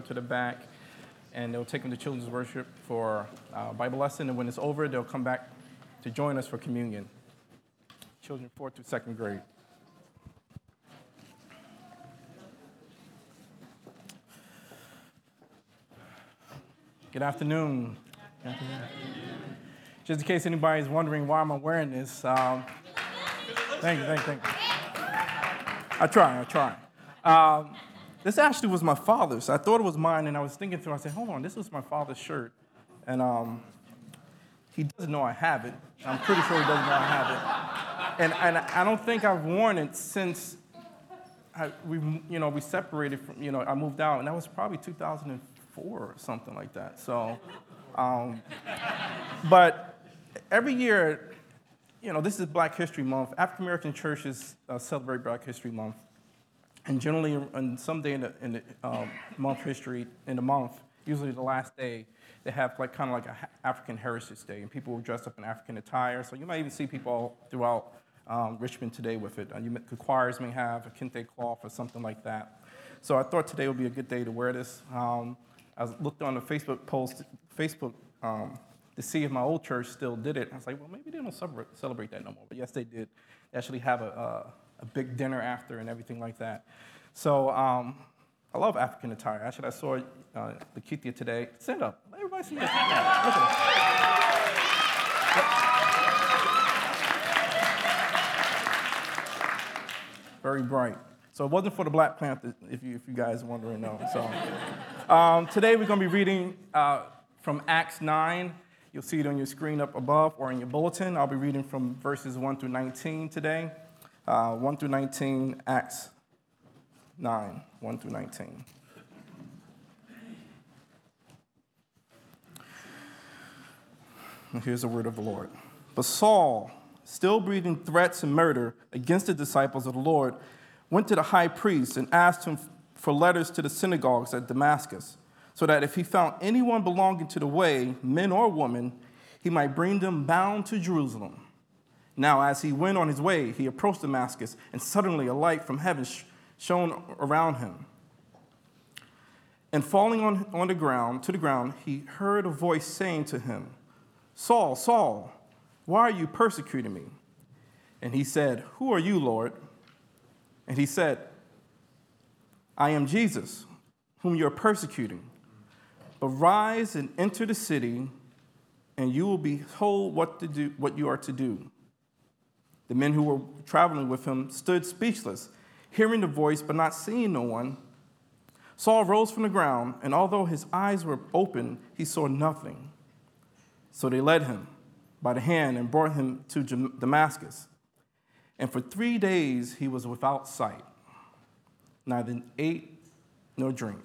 to the back, and they'll take them to children's worship for Bible lesson. And when it's over, they'll come back to join us for communion. Children 4th through 2nd grade. Good afternoon. Good afternoon. Just in case anybody's wondering why I'm wearing this, thank you. I try. This actually was my father's. I thought it was mine, and I was thinking through. I said, hold on, this was my father's shirt. And he doesn't know I have it. I'm pretty sure he doesn't know I have it. And I don't think I've worn it since we separated from, I moved out, and that was probably 2004 or something like that. So, but every year, this is Black History Month. African American churches celebrate Black History Month. And generally, on some day in the month history, in the month, usually the last day, they have kind of like an African Heritage Day, and people will dress up in African attire. So you might even see people all throughout Richmond today with it. The choirs may have a kente cloth or something like that. So I thought today would be a good day to wear this. I looked on the Facebook post, to see if my old church still did it. I was like, well, maybe they don't celebrate that no more. But yes, they did. They actually have a big dinner after and everything like that. So I love African attire. Actually, I saw Lakeithia today. Stand up. Let everybody see this. Look at it. Very bright. So it wasn't for the Black Panther, if you guys are wondering, no. So today we're going to be reading from Acts 9. You'll see it on your screen up above or in your bulletin. I'll be reading from verses 1 through 19 today. 1 through 19, Acts 9, 1 through 19. And here's the word of the Lord. But Saul, still breathing threats and murder against the disciples of the Lord, went to the high priest and asked him for letters to the synagogues at Damascus, so that if he found anyone belonging to the way, men or women, he might bring them bound to Jerusalem. Now, as he went on his way, he approached Damascus, and suddenly a light from heaven shone around him. And falling to the ground, he heard a voice saying to him, Saul, Saul, why are you persecuting me? And he said, Who are you, Lord? And he said, I am Jesus, whom you are persecuting. But rise and enter the city, and you will be told what you are to do. The men who were traveling with him stood speechless, hearing the voice but not seeing no one. Saul rose from the ground, and although his eyes were open, he saw nothing. So they led him by the hand and brought him to Damascus. And for 3 days he was without sight, neither ate nor drink.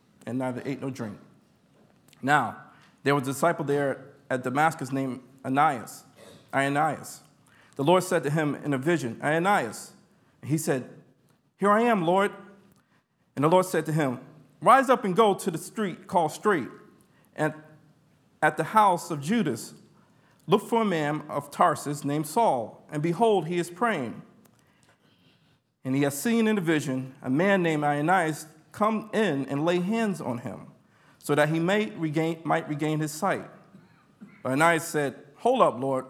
Now, there was a disciple there at Damascus named Ananias. The Lord said to him in a vision, Ananias. And he said, Here I am, Lord. And the Lord said to him, Rise up and go to the street called Straight, and at the house of Judas, look for a man of Tarsus named Saul, and behold, he is praying. And he has seen in a vision a man named Ananias come in and lay hands on him, so that he might regain his sight. But Ananias said, Hold up, Lord.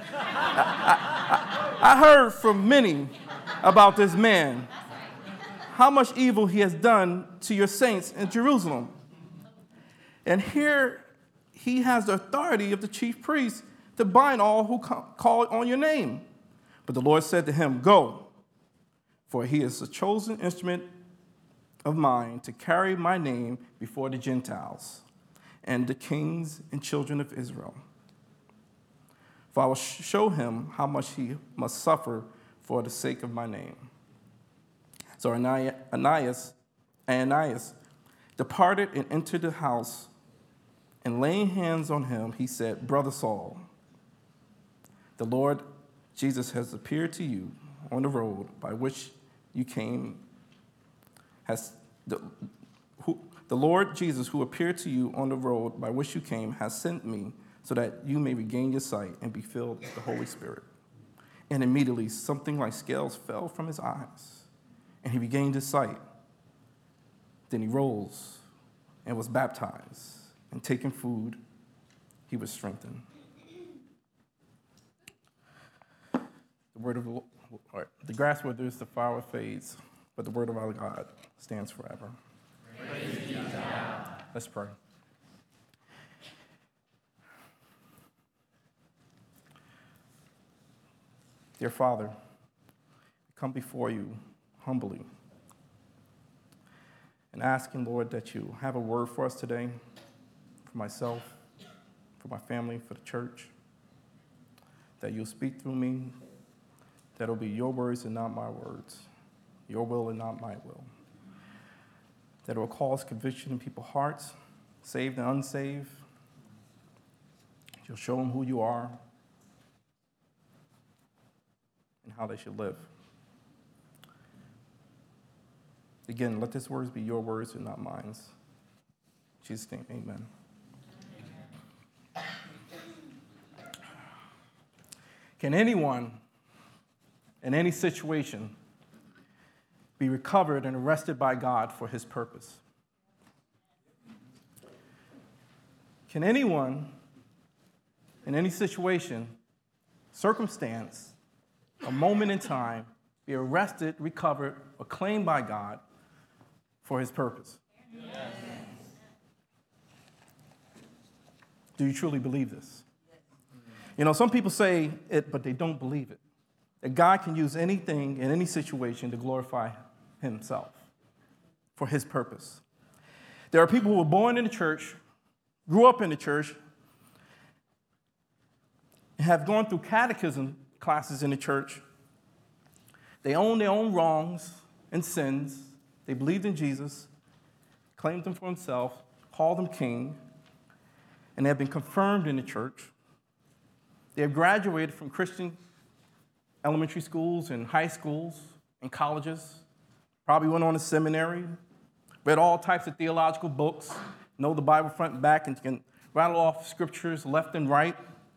I heard from many about this man, how much evil he has done to your saints in Jerusalem. And here he has the authority of the chief priests to bind all who call on your name. But the Lord said to him, Go, for he is a chosen instrument of mine to carry my name before the Gentiles and the kings and children of Israel. For I will show him how much he must suffer for the sake of my name. So Ananias departed and entered the house, and laying hands on him, he said, Brother Saul, the Lord Jesus has appeared to you on the road by which you came. The Lord Jesus, who appeared to you on the road by which you came, has sent me so that you may regain your sight and be filled with the Holy Spirit. And immediately something like scales fell from his eyes, and he regained his sight. Then he rose and was baptized. And taking food, he was strengthened. The word of the Lord. The grass withers, the flower fades, but the word of our God stands forever. Praise be to God. Let's pray. Dear Father, I come before you humbly and asking, Lord, that you have a word for us today, for myself, for my family, for the church, that you'll speak through me, that it'll be your words and not my words, your will and not my will, that it will cause conviction in people's hearts, saved and unsaved. You'll show them who you are and how they should live. Again, let these words be your words and not mine. In Jesus' name, amen. Can anyone in any situation be recovered and arrested by God for his purpose? Can anyone in any situation, circumstance, a moment in time, be arrested, recovered, or claimed by God for his purpose? Yes. Do you truly believe this? You know, some people say it, but they don't believe it. That God can use anything in any situation to glorify himself for his purpose. There are people who were born in the church, grew up in the church, and have gone through catechism classes in the church. They own their own wrongs and sins. They believed in Jesus, claimed him for himself, called him king, and they have been confirmed in the church. They have graduated from Christian elementary schools and high schools and colleges, probably went on to seminary, read all types of theological books, know the Bible front and back, and can rattle off scriptures left and right.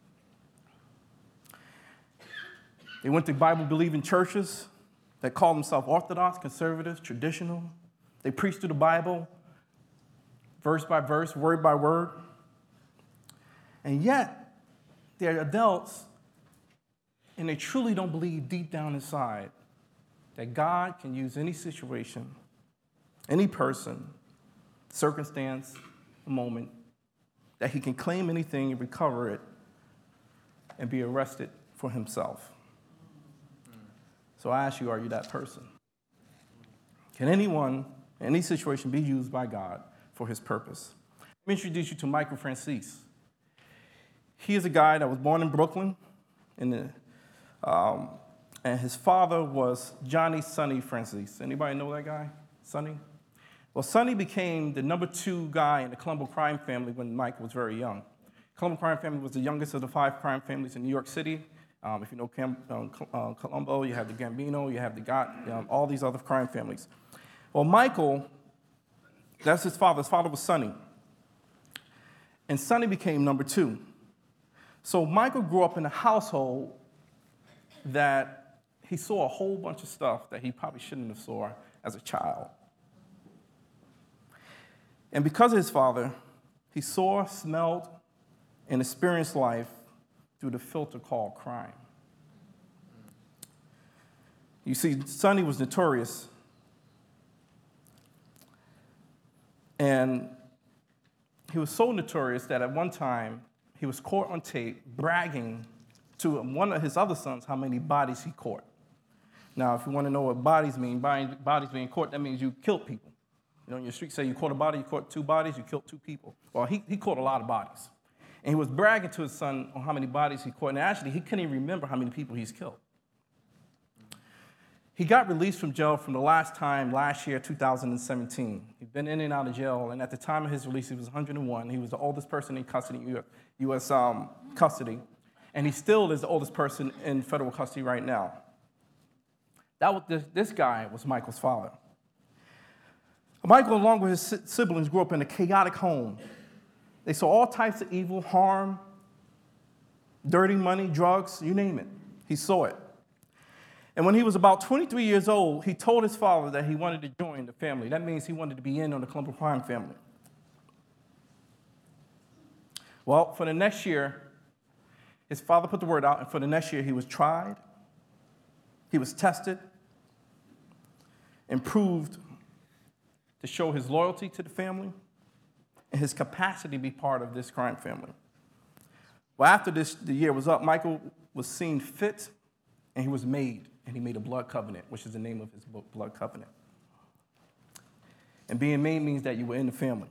They went to Bible-believing churches that call themselves Orthodox, conservative, traditional. They preach through the Bible, verse by verse, word by word. And yet, they're adults, and they truly don't believe deep down inside that God can use any situation, any person, circumstance, a moment, that he can claim anything and recover it and be arrested for himself. So I ask you, are you that person? Can anyone, in any situation, be used by God for his purpose? Let me introduce you to Michael Francis. He is a guy that was born in Brooklyn, and his father was Johnny Sonny Francis. Anybody know that guy, Sonny? Well, Sonny became the number 2 guy in the Colombo crime family when Mike was very young. Colombo crime family was the youngest of the 5 crime families in New York City. If you know Colombo, you have the Gambino, you have the Gott, all these other crime families. Well, Michael, that's his father. His father was Sonny. And Sonny became number 2. So Michael grew up in a household that he saw a whole bunch of stuff that he probably shouldn't have saw as a child. And because of his father, he saw, smelled, and experienced life through the filter called crime. You see, Sonny was notorious, and he was so notorious that at one time he was caught on tape bragging to one of his other sons how many bodies he caught. Now, if you want to know what bodies mean, bodies being caught, that means you killed people. You know, in your street, say you caught a body, you caught 2 bodies, you killed 2 people. Well, he caught a lot of bodies. And he was bragging to his son on how many bodies he caught. And actually, he couldn't even remember how many people he's killed. He got released from jail from the last year, 2017. He'd been in and out of jail, and at the time of his release, he was 101. He was the oldest person in custody, U.S. Custody, and he still is the oldest person in federal custody right now. This guy was Michael's father. Michael, along with his siblings, grew up in a chaotic home. They saw all types of evil, harm, dirty money, drugs, you name it. He saw it. And when he was about 23 years old, he told his father that he wanted to join the family. That means he wanted to be in on the Colombo crime family. Well, for the next year, his father put the word out, and for the next year, he was tried, he was tested, and proved to show his loyalty to the family and his capacity to be part of this crime family. Well, after the year was up, Michael was seen fit, and he was made, and he made a blood covenant, which is the name of his book, Blood Covenant. And being made means that you were in the family.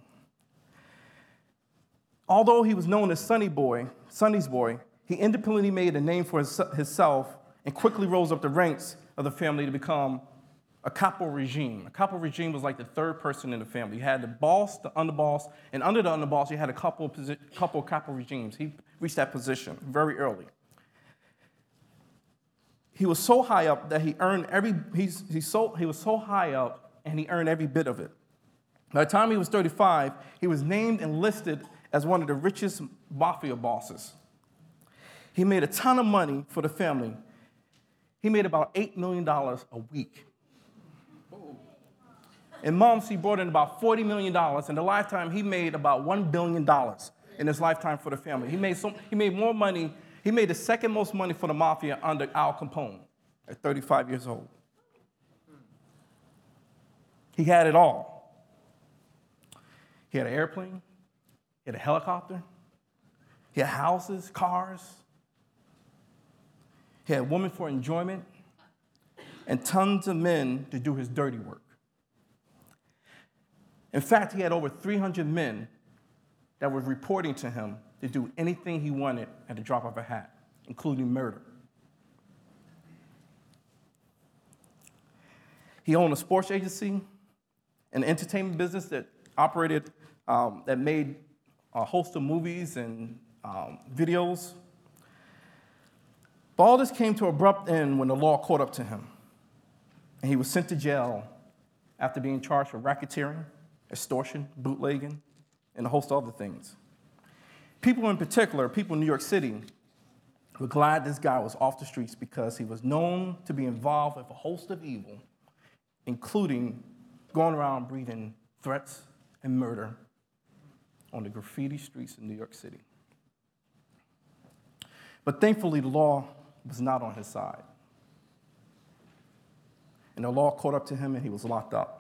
Although he was known as Sonny's boy, he independently made a name for himself and quickly rose up the ranks of the family to become a capo regime. A capo regime was like the third person in the family. You had the boss, the underboss, and under the underboss, you had a couple capo regimes. He reached that position very early. He was so high up that he earned he was so high up and he earned every bit of it. By the time he was 35, he was named and listed as one of the richest mafia bosses. He made a ton of money for the family. He made about $8 million a week. In months, he brought in about $40 million. In the lifetime, he made about $1 billion in his lifetime for the family. He made more money. He made the second most money for the mafia under Al Capone at 35 years old. He had it all. He had an airplane. He had a helicopter. He had houses, cars. He had women for enjoyment and tons of men to do his dirty work. In fact, he had over 300 men that were reporting to him to do anything he wanted at the drop of a hat, including murder. He owned a sports agency, an entertainment business that operated, that made a host of movies and videos. But all this came to an abrupt end when the law caught up to him, and he was sent to jail after being charged with racketeering, extortion, bootlegging, and a host of other things. People in particular, people in New York City, were glad this guy was off the streets because he was known to be involved with a host of evil, including going around breathing threats and murder on the graffiti streets of New York City. But thankfully, the law was not on his side. And the law caught up to him, and he was locked up.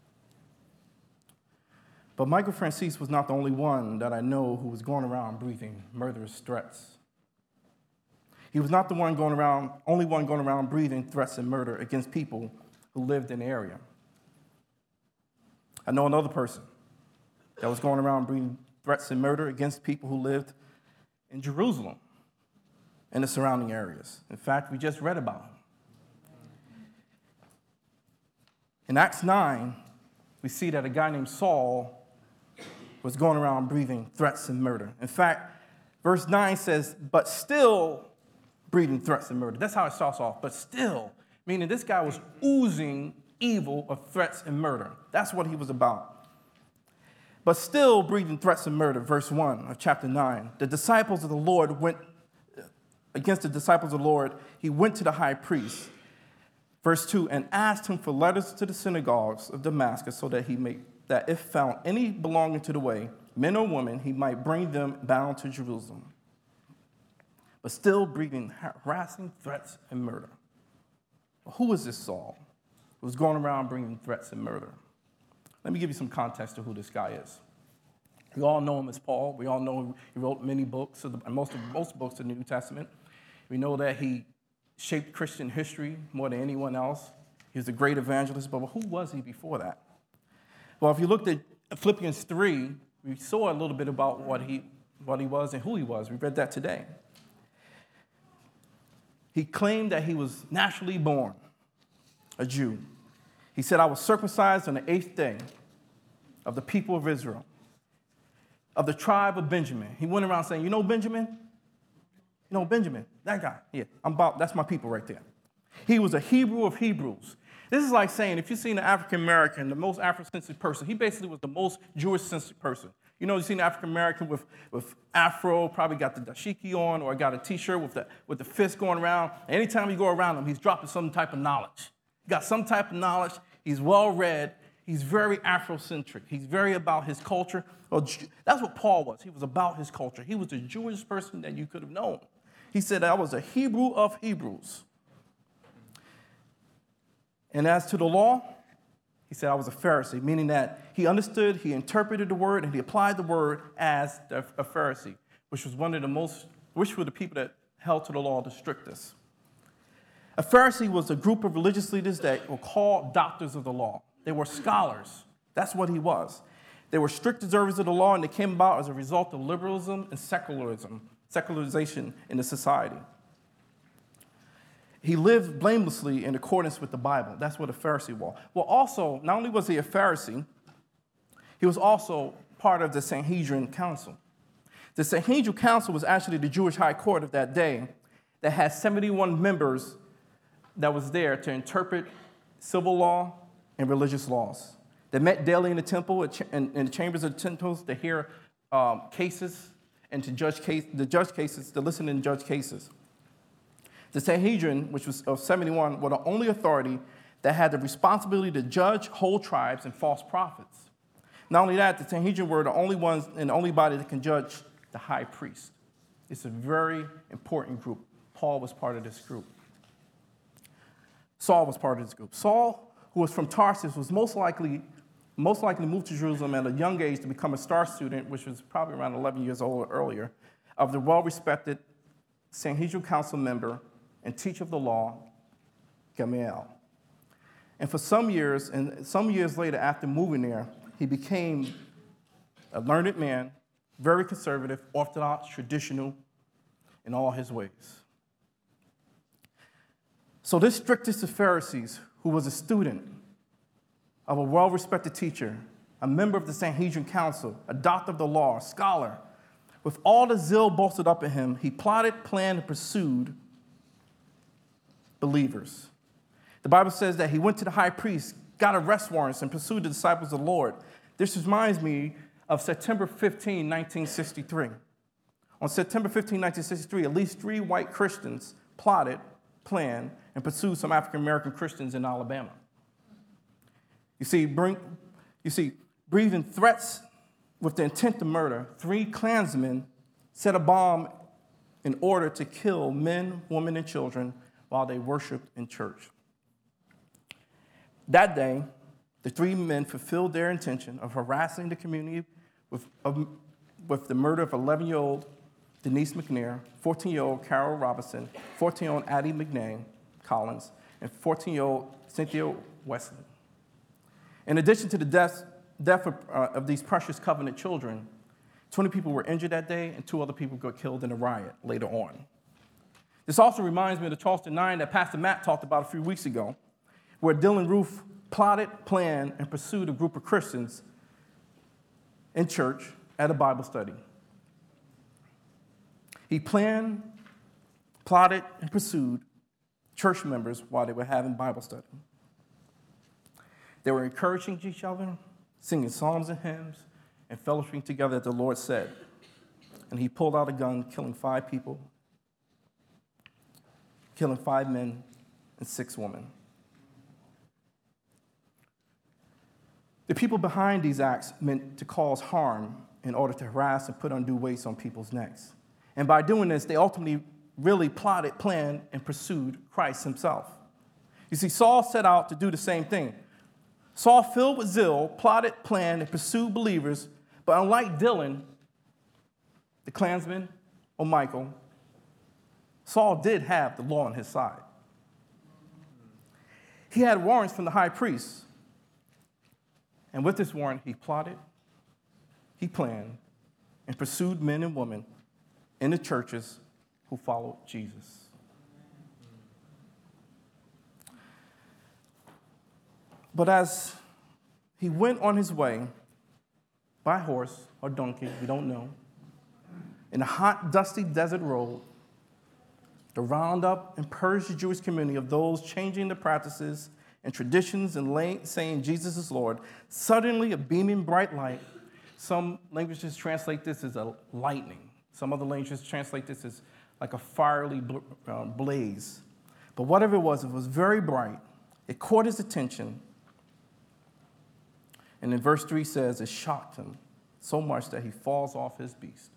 But Michael Franzese was not the only one that I know who was going around breathing murderous threats. He was not the only one going around breathing threats and murder against people who lived in the area. I know another person that was going around breathing threats and murder against people who lived in Jerusalem and the surrounding areas. In fact, we just read about him. In Acts 9, we see that a guy named Saul was going around breathing threats and murder. In fact, verse 9 says, but still breathing threats and murder. That's how it starts off, but still, meaning this guy was oozing evil of threats and murder. That's what he was about. But still breathing threats and murder, verse 1 of chapter 9. The disciples of the Lord went against the disciples of the Lord. He went to the high priest, verse 2, and asked him for letters to the synagogues of Damascus so that if found any belonging to the way, men or women, he might bring them bound to Jerusalem. But still breathing harassing threats and murder. Well, who is this Saul who was going around bringing threats and murder? Let me give you some context to who this guy is. We all know him as Paul. We all know he wrote many books, most books in the New Testament. We know that he shaped Christian history more than anyone else. He was a great evangelist, but who was he before that? Well, if you looked at Philippians 3, we saw a little bit about what he was and who he was. We read that today. He claimed that he was naturally born a Jew. He said, I was circumcised on the 8th day of the people of Israel, of the tribe of Benjamin. He went around saying, you know Benjamin? You know Benjamin, that guy. Yeah, that's my people right there. He was a Hebrew of Hebrews. This is like saying, if you've seen an African-American, the most Afro-centered person, he basically was the most Jewish-centered person. You know, you've seen an African-American with afro, probably got the dashiki on, or got a T-shirt with the fist going around. And anytime you go around him, he's dropping some type of knowledge. He got some type of knowledge. He's well-read. He's very Afrocentric. He's very about his culture. Well, that's what Paul was. He was about his culture. He was the Jewish person that you could have known. He said, I was a Hebrew of Hebrews. And as to the law, he said, I was a Pharisee, meaning that he understood, he interpreted the word, and he applied the word as a Pharisee, which were the people that held to the law the strictest. A Pharisee was a group of religious leaders that were called doctors of the law. They were scholars. That's what he was. They were strict observers of the law, and they came about as a result of liberalism and secularization in the society. He lived blamelessly in accordance with the Bible. That's what a Pharisee was. Well, also, not only was he a Pharisee, he was also part of the Sanhedrin Council. The Sanhedrin Council was actually the Jewish high court of that day that had 71 members that was there to interpret civil law and religious laws. They met daily in the temple, in the chambers of the temples to hear cases and to judge cases, to listen and judge cases. The Sanhedrin, which was of 71, were the only authority that had the responsibility to judge whole tribes and false prophets. Not only that, the Sanhedrin were the only ones and the only body that can judge the high priest. It's a very important group. Paul was part of this group. Saul was part of this group. Saul, who was from Tarsus, was most likely moved to Jerusalem at a young age to become a star student, which was probably around 11 years old or earlier, of the well-respected Sanhedrin council member and teacher of the law, Gamaliel. And for some years later after moving there, he became a learned man, very conservative, orthodox, traditional in all his ways. So this strictest of Pharisees, who was a student of a well-respected teacher, a member of the Sanhedrin Council, a doctor of the law, a scholar, with all the zeal bolstered up in him, he plotted, planned, and pursued believers. The Bible says that he went to the high priest, got arrest warrants, and pursued the disciples of the Lord. This reminds me of September 15, 1963. On September 15, 1963, at least 3 white Christians plotted, planned, and pursued some African-American Christians in Alabama. You see, breathing threats with the intent to murder, 3 Klansmen set a bomb in order to kill men, women, and children while they worshiped in church. That day, the 3 men fulfilled their intention of harassing the community with the murder of 11-year-old Denise McNair, 14-year-old Carol Robinson, 14-year-old Addie McNair Collins, and 14-year-old Cynthia Wesley. In addition to the death of these precious covenant children, 20 people were injured that day, and 2 other people got killed in a riot later on. This also reminds me of the Charleston 9 that Pastor Matt talked about a few weeks ago, where Dylan Roof plotted, planned, and pursued a group of Christians in church at a Bible study. He planned, plotted, and pursued church members while they were having Bible study. They were encouraging each other, singing psalms and hymns, and fellowshipping together as the Lord said. And he pulled out a gun, killing 5 people, killing 5 men and 6 women. The people behind these acts meant to cause harm in order to harass and put undue weights on people's necks. And by doing this, they ultimately really plotted, planned, and pursued Christ himself. You see, Saul set out to do the same thing. Saul, filled with zeal, plotted, planned, and pursued believers, but unlike Dylan, the Klansman, or Michael, Saul did have the law on his side. He had warrants from the high priest, and with this warrant, he plotted, he planned, and pursued men and women in the churches who followed Jesus. But as he went on his way, by horse or donkey, we don't know, in a hot, dusty desert road, to round up and purge the Jewish community of those changing the practices and traditions and saying Jesus is Lord, suddenly a beaming bright light. Some languages translate this as a lightning. Some other languages translate this as like a fiery blaze. But whatever it was very bright. It caught his attention. And in verse 3 says, it shocked him so much that he falls off his beast.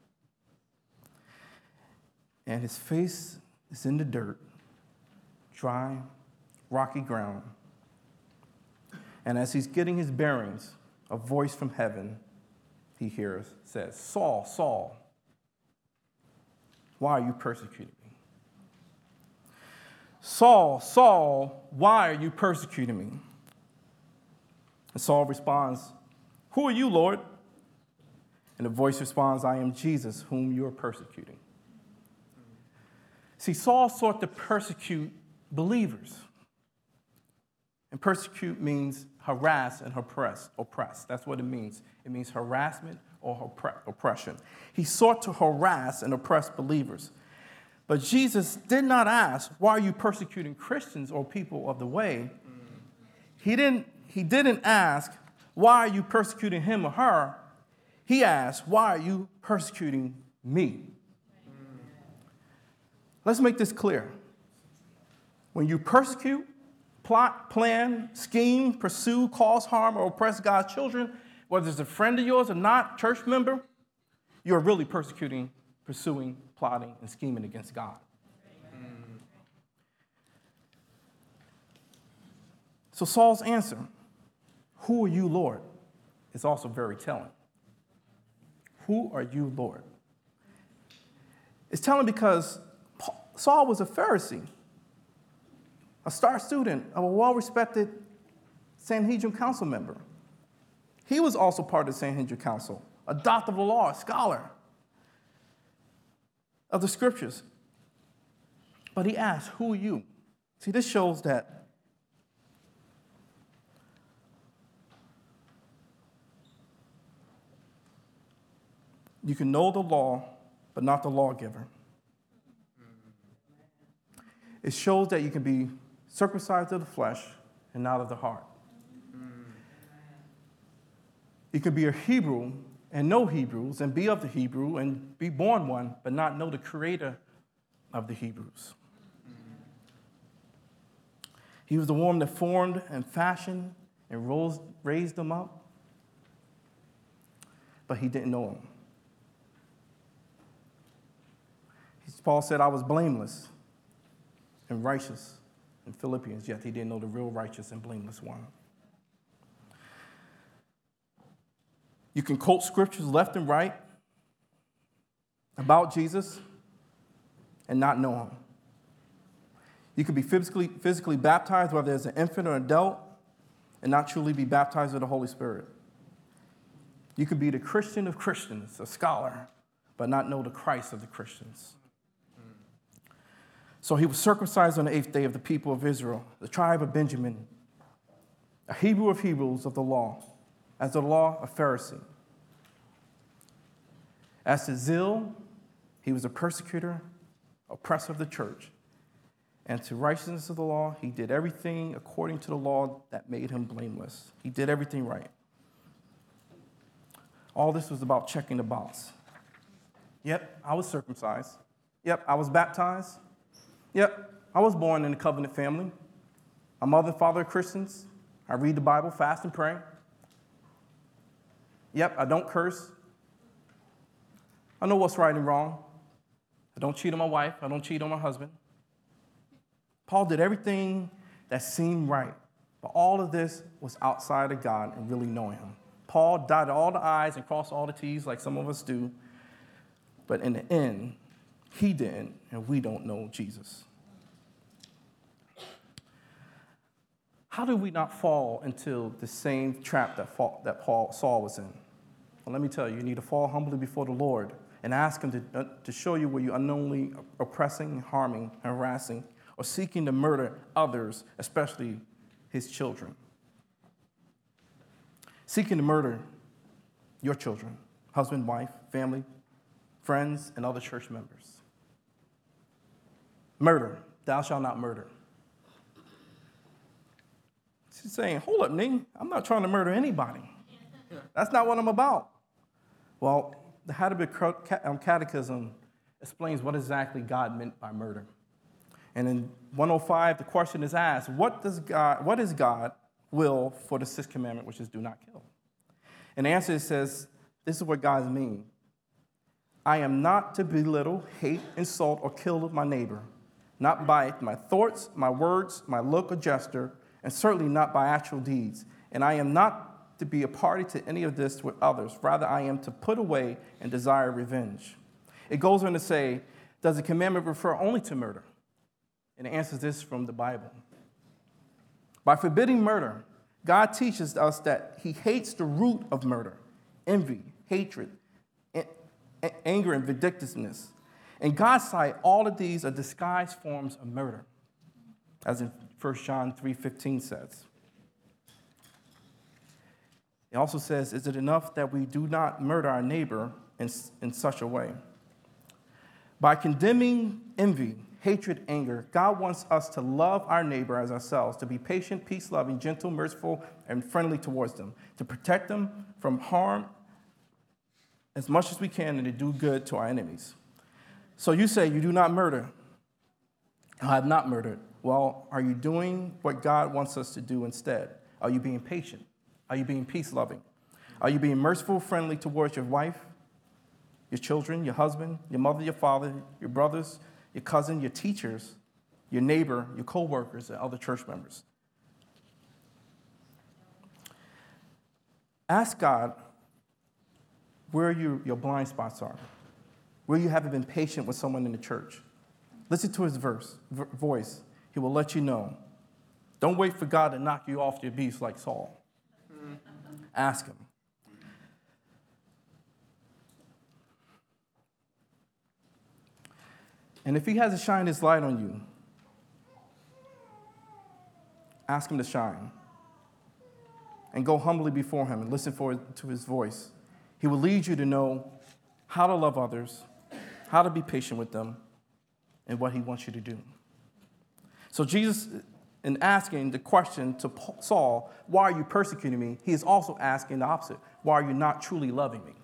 And his face is in the dirt, dry, rocky ground. And as he's getting his bearings, a voice from heaven he hears says, Saul, Saul, why are you persecuting me? Saul, Saul, why are you persecuting me? And Saul responds, who are you, Lord? And the voice responds, I am Jesus, whom you are persecuting. See, Saul sought to persecute believers. And persecute means harass and oppress. That's what it means. It means harassment or oppression. He sought to harass and oppress believers. But Jesus did not ask, why are you persecuting Christians or people of the way? He didn't ask, why are you persecuting him or her? He asked, why are you persecuting me? Let's make this clear. When you persecute, plot, plan, scheme, pursue, cause harm, or oppress God's children, whether it's a friend of yours or not, church member, you're really persecuting, pursuing, plotting, and scheming against God. So Saul's answer, who are you, Lord, is also very telling. Who are you, Lord? It's telling because Saul was a Pharisee, a star student of a well-respected Sanhedrin council member. He was also part of the Sanhedrin council, a doctor of the law, a scholar of the scriptures. But he asked, who are you? See, this shows that you can know the law, but not the lawgiver. It shows that you can be circumcised of the flesh and not of the heart. You can be a Hebrew and know Hebrews and be of the Hebrew and be born one, but not know the creator of the Hebrews. He was the one that formed and fashioned and raised them up, but he didn't know him. Paul said, I was blameless and righteous in Philippians, yet he didn't know the real righteous and blameless one. You can quote scriptures left and right about Jesus and not know him. You can be physically baptized, whether as an infant or an adult, and not truly be baptized with the Holy Spirit. You can be the Christian of Christians, a scholar, but not know the Christ of the Christians. So he was circumcised on the 8th day of the people of Israel, the tribe of Benjamin, a Hebrew of Hebrews of the law, as the law, a Pharisee. As to zeal, he was a persecutor, oppressor of the church. And to righteousness of the law, he did everything according to the law that made him blameless. He did everything right. All this was about checking the box. Yep, I was circumcised. Yep, I was baptized. Yep, I was born in a covenant family. My mother and father are Christians. I read the Bible, fast and pray. Yep, I don't curse. I know what's right and wrong. I don't cheat on my wife. I don't cheat on my husband. Paul did everything that seemed right, but all of this was outside of God and really knowing him. Paul dotted all the I's and crossed all the T's like some of us do, but in the end, he didn't, and we don't know Jesus. How did we not fall into the same trap that Saul was in? Well, let me tell you, you need to fall humbly before the Lord and ask him to show you where you're unknowingly oppressing, harming, harassing, or seeking to murder others, especially his children. Seeking to murder your children, husband, wife, family, friends, and other church members. Murder, thou shalt not murder. She's saying, hold up, Ning, I'm not trying to murder anybody. That's not what I'm about. Well, the Heidelberg Catechism explains what exactly God meant by murder. And in 105, the question is asked, what is God, will for the sixth commandment, which is do not kill? And the answer says, this is what God means. I am not to belittle, hate, insult, or kill my neighbor, not by my thoughts, my words, my look or gesture, and certainly not by actual deeds. And I am not to be a party to any of this with others. Rather, I am to put away and desire revenge. It goes on to say, does the commandment refer only to murder? And the answer is this from the Bible. By forbidding murder, God teaches us that he hates the root of murder, envy, hatred, anger, and vindictiveness. In God's sight, all of these are disguised forms of murder, as in 1 John 3:15 says. It also says, is it enough that we do not murder our neighbor in such a way? By condemning envy, hatred, anger, God wants us to love our neighbor as ourselves, to be patient, peace-loving, gentle, merciful, and friendly towards them, to protect them from harm as much as we can, and to do good to our enemies. So you say you do not murder. I have not murdered. Well, are you doing what God wants us to do instead? Are you being patient? Are you being peace-loving? Are you being merciful, friendly towards your wife, your children, your husband, your mother, your father, your brothers, your cousin, your teachers, your neighbor, your co-workers, and other church members? Ask God where your blind spots are, where you haven't been patient with someone in the church. Listen to his voice. He will let you know. Don't wait for God to knock you off your beast like Saul. Ask him. And if he has to shine his light on you, ask him to shine. And go humbly before him and listen to his voice. He will lead you to know how to love others, how to be patient with them, and what he wants you to do. So Jesus, in asking the question to Saul, why are you persecuting me? He is also asking the opposite. Why are you not truly loving me?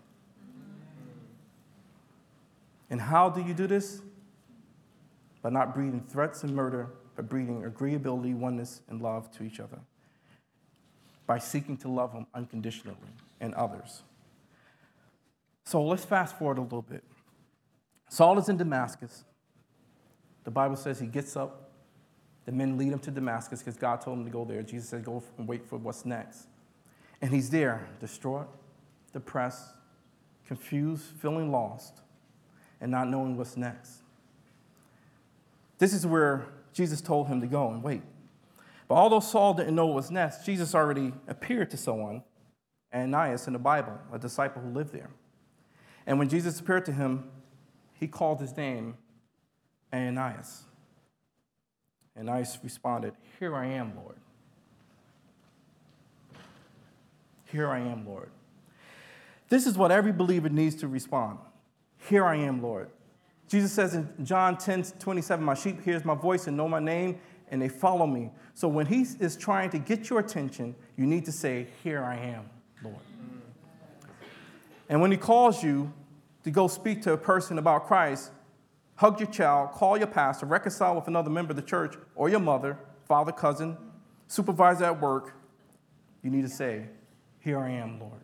And how do you do this? By not breeding threats and murder, but breeding agreeability, oneness, and love to each other. By seeking to love them unconditionally and others. So let's fast forward a little bit. Saul is in Damascus. The Bible says he gets up. The men lead him to Damascus because God told him to go there. Jesus said, go and wait for what's next. And he's there, distraught, depressed, confused, feeling lost, and not knowing what's next. This is where Jesus told him to go and wait. But although Saul didn't know what was next, Jesus already appeared to someone, Ananias in the Bible, a disciple who lived there. And when Jesus appeared to him, he called his name Ananias. Ananias responded, "Here I am, Lord. Here I am, Lord." This is what every believer needs to respond. Here I am, Lord. Jesus says in John 10:27, "My sheep hears my voice and know my name, and they follow me." So when he is trying to get your attention, you need to say, "Here I am, Lord." And when he calls you to go speak to a person about Christ, hug your child, call your pastor, reconcile with another member of the church, or your mother, father, cousin, supervisor at work, you need to say, "Here I am, Lord."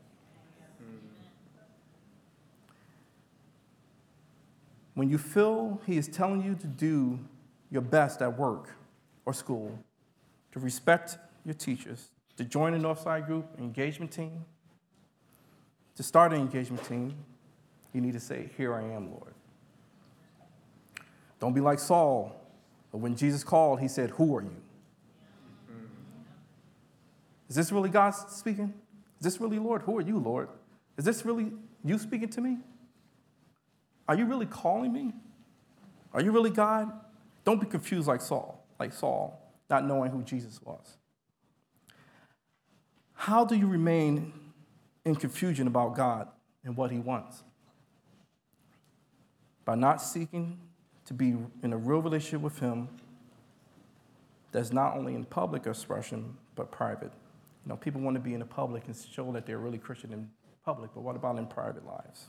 When you feel he is telling you to do your best at work or school, to respect your teachers, to join a Northside group, engagement team, to start an engagement team, you need to say, "Here I am, Lord." Don't be like Saul, but when Jesus called, he said, "Who are you?" Is this really God speaking? Is this really Lord? Who are you, Lord? Is this really you speaking to me? Are you really calling me? Are you really God? Don't be confused like Saul, not knowing who Jesus was. How do you remain in confusion about God and what he wants? By not seeking to be in a real relationship with him that's not only in public expression, but private. You know, people want to be in the public and show that they're really Christian in public, but what about in private lives?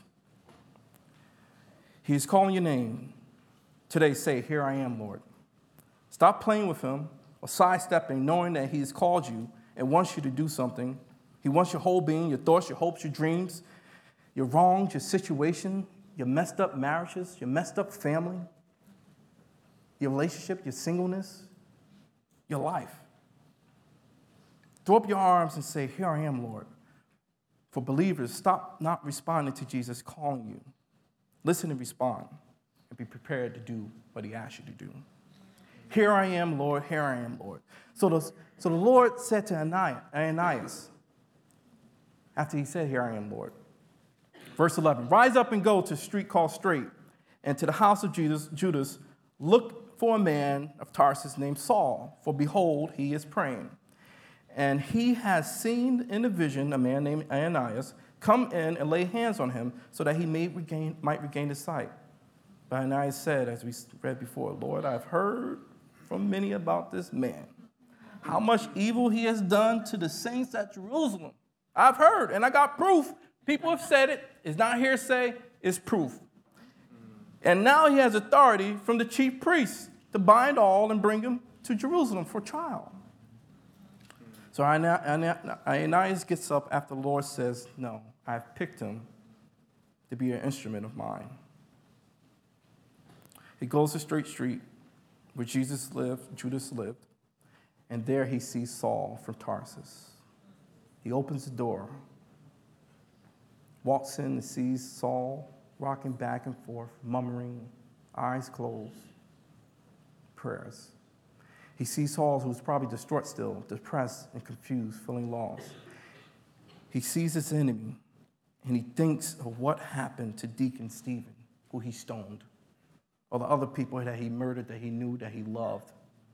He's calling your name. Today, say, "Here I am, Lord." Stop playing with him or sidestepping, knowing that he's called you and wants you to do something. He wants your whole being, your thoughts, your hopes, your dreams, your wrongs, your situation, your messed up marriages, your messed up family, your relationship, your singleness, your life. Throw up your arms and say, here I am, Lord. For believers, stop not responding to Jesus calling you. Listen and respond, and be prepared to do what he asks you to do. Here I am, Lord. Here I am, Lord. So the Lord said to Ananias, after he said, here I am, Lord. Verse 11, rise up and go to a street called Straight, and to the house of Judas, look for a man of Tarsus named Saul, for behold, he is praying. And he has seen in a vision a man named Ananias come in and lay hands on him so that he might regain his sight. But Ananias said, as we read before, Lord, I've heard from many about this man, how much evil he has done to the saints at Jerusalem. I've heard, and I got proof. People have said it. It's not hearsay, it's proof. And now he has authority from the chief priests to bind all and bring him to Jerusalem for trial. So Ananias gets up after the Lord says, no, I've picked him to be an instrument of mine. He goes to Straight Street where Judas lived, and there he sees Saul from Tarsus. He opens the door, walks in and sees Saul rocking back and forth, murmuring, eyes closed, prayers. He sees Saul, who's probably distraught still, depressed and confused, feeling lost. He sees his enemy, and he thinks of what happened to Deacon Stephen, who he stoned, or the other people that he murdered, that he knew, that he loved.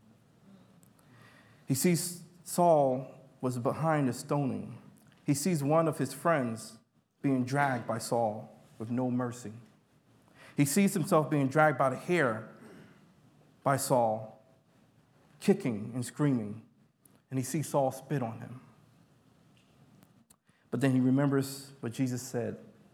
He sees Saul was behind the stoning. He sees one of his friends being dragged by Saul with no mercy. He sees himself being dragged by the hair by Saul, kicking and screaming, and he sees Saul spit on him. But then he remembers what Jesus said.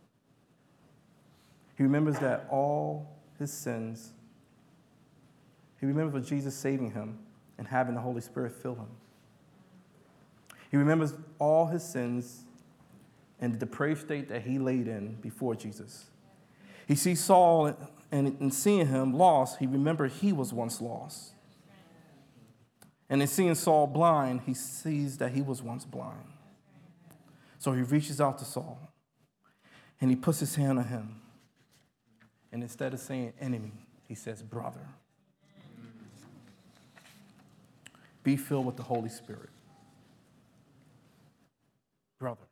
He remembers that all his sins, he remembers what Jesus saving him and having the Holy Spirit fill him. He remembers all his sins and the depraved state that he laid in before Jesus. He sees Saul, and in seeing him lost, he remembered he was once lost. And in seeing Saul blind, he sees that he was once blind. So he reaches out to Saul, and he puts his hand on him. And instead of saying enemy, he says brother. Be filled with the Holy Spirit. Brother.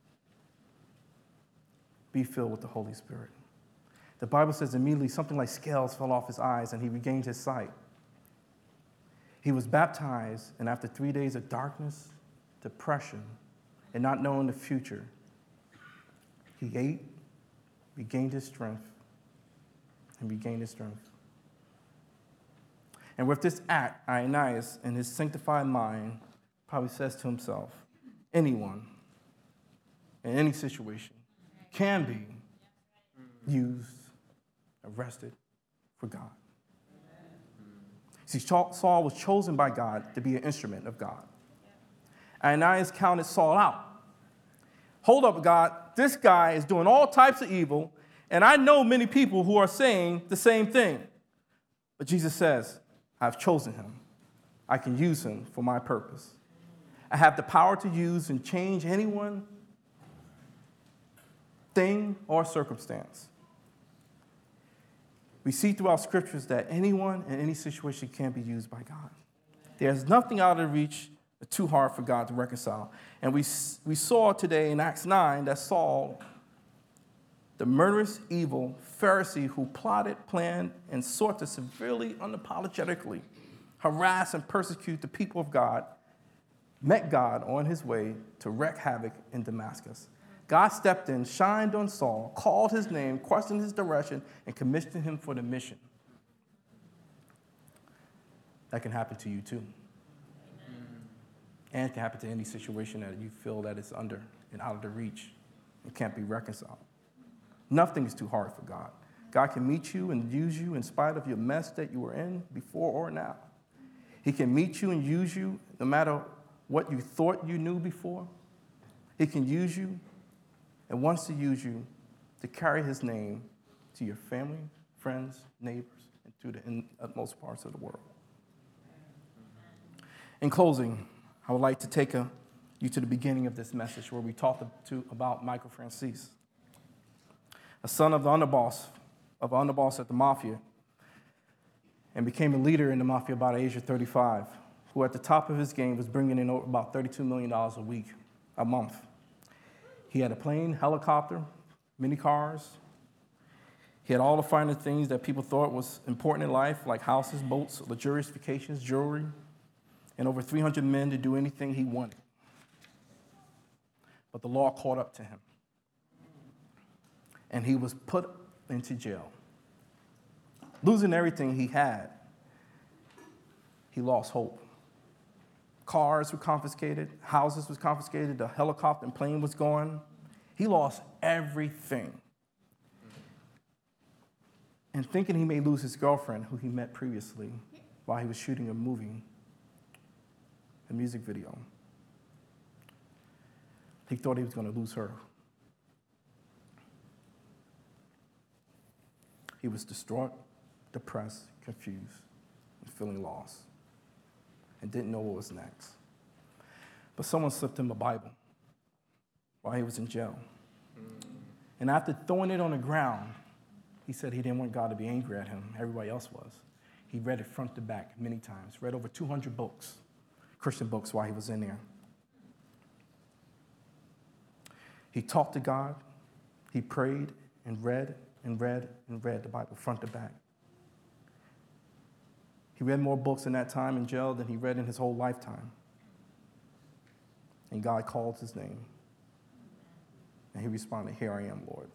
Be filled with the Holy Spirit. The Bible says immediately something like scales fell off his eyes, and he regained his sight. He was baptized, and after 3 days of darkness, depression, and not knowing the future, he ate, regained his strength, and regained his strength. And with this act, Ananias, in his sanctified mind, probably says to himself, anyone, in any situation, can be used, arrested for God. See, Saul was chosen by God to be an instrument of God. Ananias counted Saul out. Hold up, God, this guy is doing all types of evil, and I know many people who are saying the same thing. But Jesus says, I've chosen him. I can use him for my purpose. I have the power to use and change anyone, thing, or circumstance. We see throughout scriptures that anyone in any situation can be used by God. There's nothing out of reach or too hard for God to reconcile. And we saw today in Acts 9 that Saul, the murderous, evil Pharisee who plotted, planned, and sought to severely, unapologetically harass and persecute the people of God, met God on his way to wreak havoc in Damascus. God stepped in, shined on Saul, called his name, questioned his direction, and commissioned him for the mission. That can happen to you too. And it can happen to any situation that you feel that it's under and out of the reach. It can't be reconciled. Nothing is too hard for God. God can meet you and use you in spite of your mess that you were in before or now. He can meet you and use you no matter what you thought you knew before. He can use you and wants to use you to carry his name to your family, friends, neighbors, and to the utmost parts of the world. In closing, I would like to take you to the beginning of this message where we talked about Michael Franzese, a son of the underboss at the mafia, and became a leader in the mafia about the age of 35, who at the top of his game was bringing in about $32 million a month. He had a plane, helicopter, mini cars. He had all the finer things that people thought was important in life, like houses, boats, luxurious vacations, jewelry, and over 300 men to do anything he wanted. But the law caught up to him, and he was put into jail. Losing everything he had, he lost hope. Cars were confiscated, houses was confiscated, the helicopter and plane was gone. He lost everything. And thinking he may lose his girlfriend, who he met previously while he was shooting a music video, he thought he was going to lose her. He was distraught, depressed, confused, and feeling lost, and didn't know what was next. But someone slipped him a Bible while he was in jail. And after throwing it on the ground, he said he didn't want God to be angry at him. Everybody else was. He read it front to back many times, read over 200 books, Christian books, while he was in there. He talked to God. He prayed and read and read and read the Bible front to back. He read more books in that time in jail than he read in his whole lifetime. And God called his name. And he responded, "Here I am, Lord."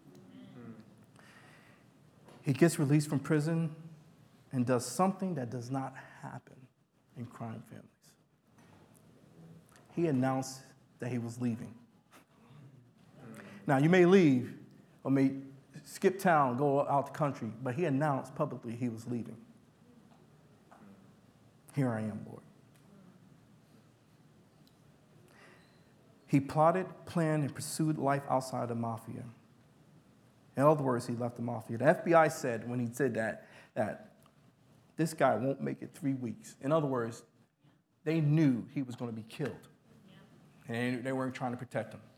He gets released from prison and does something that does not happen in crime families. He announced that he was leaving. Now, you may leave or may skip town, go out the country, but he announced publicly he was leaving. Here I am, Lord. He plotted, planned, and pursued life outside the mafia. In other words, he left the mafia. The FBI said when he said that this guy won't make it 3 weeks. In other words, they knew he was going to be killed. And they weren't trying to protect him.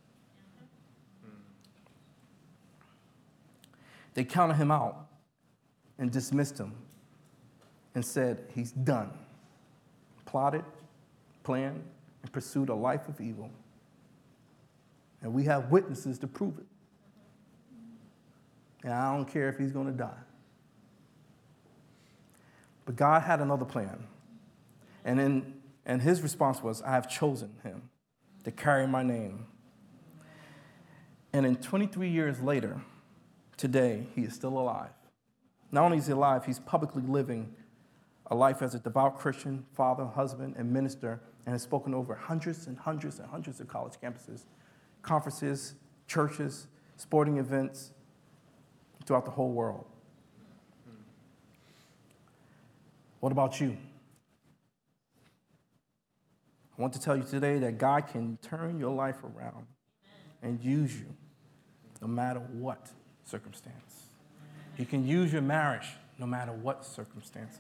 They counted him out and dismissed him and said he's done. Plotted, planned, and pursued a life of evil. And we have witnesses to prove it. And I don't care if he's going to die. But God had another plan. And his response was, "I have chosen him to carry my name." And in 23 years later, today, he is still alive. Not only is he alive, he's publicly living a life as a devout Christian, father, husband, and minister, and has spoken over hundreds and hundreds and hundreds of college campuses, conferences, churches, sporting events throughout the whole world. What about you? I want to tell you today that God can turn your life around and use you no matter what circumstance. He can use your marriage no matter what circumstances.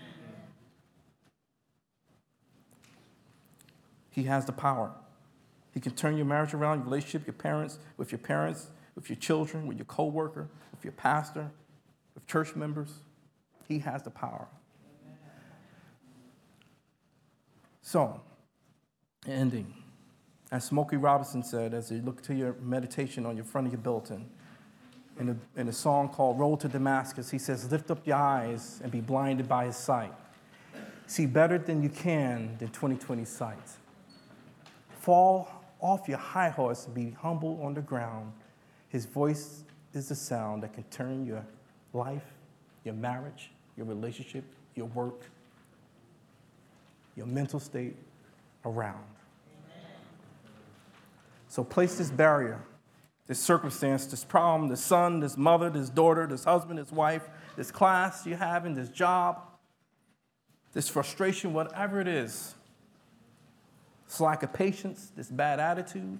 He has the power. He can turn your marriage around, your relationship, with your parents, with your children, with your coworker, with your pastor, with church members. He has the power. So, ending. As Smokey Robinson said, as you look to your meditation on your front of your bulletin, in a song called Road to Damascus, he says, "Lift up your eyes and be blinded by his sight. See better than you can than 20/20 sight. Fall off your high horse and be humble on the ground. His voice is the sound that can turn your life, your marriage, your relationship, your work, your mental state around." So place this barrier, this circumstance, this problem, this son, this mother, this daughter, this husband, this wife, this class you have in this job, this frustration, whatever it is, this lack of patience, this bad attitude,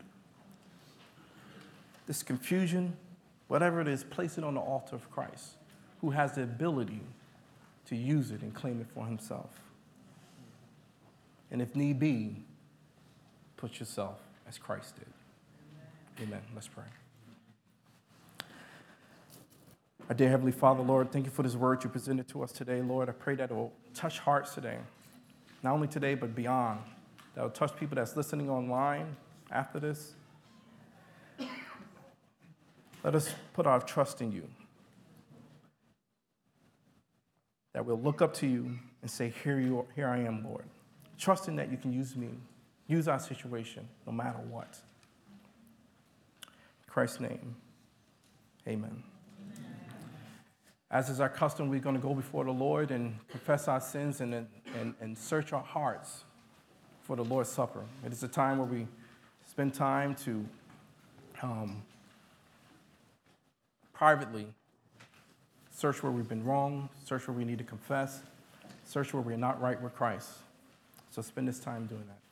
this confusion, whatever it is, place it on the altar of Christ, who has the ability to use it and claim it for himself. And if need be, put yourself as Christ did. Amen. Let's pray. Our dear Heavenly Father, Lord, thank you for this word you presented to us today, Lord. I pray that it will touch hearts today, not only today, but beyond. That will touch people that's listening online after this. Let us put our trust in you. That we'll look up to you and say, here I am, Lord. Trusting that you can use me, use our situation, no matter what. In Christ's name, amen. As is our custom, we're going to go before the Lord and confess our sins and search our hearts for the Lord's Supper. It is a time where we spend time to privately search where we've been wrong, search where we need to confess, search where we're not right with Christ. So spend this time doing that.